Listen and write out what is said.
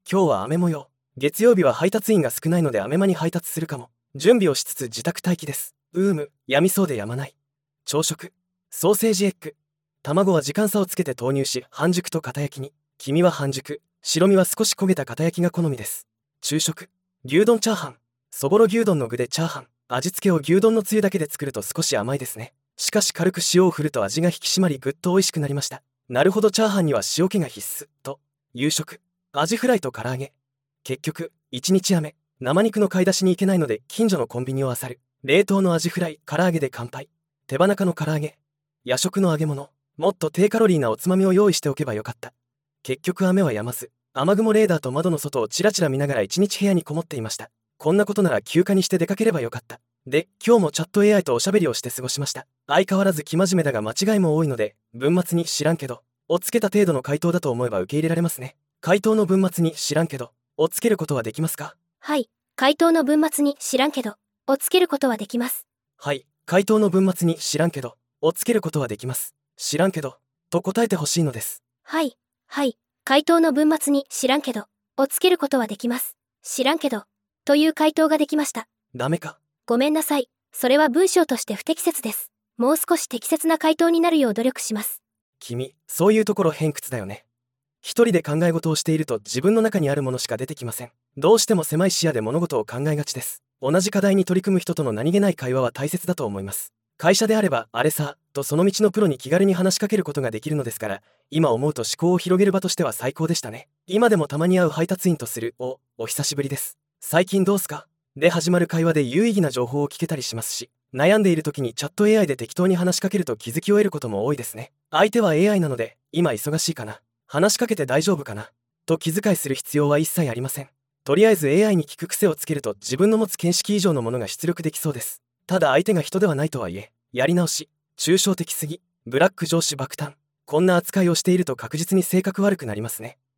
今日は雨模様。月曜日は配達員が少ないので雨間に配達するかも。準備をしつつ自宅待機です。やみそうでやまない。朝食、ソーセージエッグ。卵は時間差をつけて投入し、半熟と片焼きに。黄身は半熟、白身は少し焦げた片焼きが好みです。昼食、牛丼チャーハン。そぼろ牛丼の具でチャーハン。味付けを牛丼のつゆだけで作ると少し甘いですね。しかし軽く塩を振ると味が引き締まりぐっと美味しくなりました。なるほど、チャーハンには塩気が必須と。夕食、アジフライと唐揚げ。結局1日雨。生肉の買い出しに行けないので近所のコンビニを漁る。冷凍のアジフライ、唐揚げで乾杯。手羽中の唐揚げ、夜食の揚げ物。もっと低カロリーなおつまみを用意しておけばよかった。結局雨は止まず、雨雲レーダーと窓の外をチラチラ見ながら一日部屋にこもっていました。こんなことなら休暇にして出かければよかった。で、今日もチャット AI とおしゃべりをして過ごしました。相変わらず生真面目だが間違いも多いので、文末に知らんけどをつけた程度の回答だと思えば受け入れられますね。回答の文末に知らんけどをつけることはできますか？ はい、回答の文末に知らんけどをつけることはできます。 はい、回答の文末に知らんけどをつけることはできます。知らんけどと答えてほしいのです。 はい、回答の文末に知らんけどをつけることはできます。知らんけどという回答ができました。 ダメか？ ごめんなさい。それは文章として不適切です。もう少し適切な回答になるよう努力します。 君、そういうところ偏屈だよね。一人で考え事をしていると自分の中にあるものしか出てきません。どうしても狭い視野で物事を考えがちです。同じ課題に取り組む人との何気ない会話は大切だと思います。会社であればあれさとその道のプロに気軽に話しかけることができるのですから、今思うと思考を広げる場としては最高でしたね。今でもたまに会う配達員とするお久しぶりです。最近どうすかで始まる会話で有意義な情報を聞けたりしますし、悩んでいる時にチャット AI で適当に話しかけると気づきを得ることも多いですね。相手は AI なので今忙しいかな、話しかけて大丈夫かなと気遣いする必要は一切ありません。とりあえず AI に聞く癖をつけると自分の持つ見識以上のものが出力できそうです。ただ相手が人ではないとはいえ、やり直し、抽象的すぎ、ブラック上司爆誕、こんな扱いをしていると確実に性格悪くなりますね。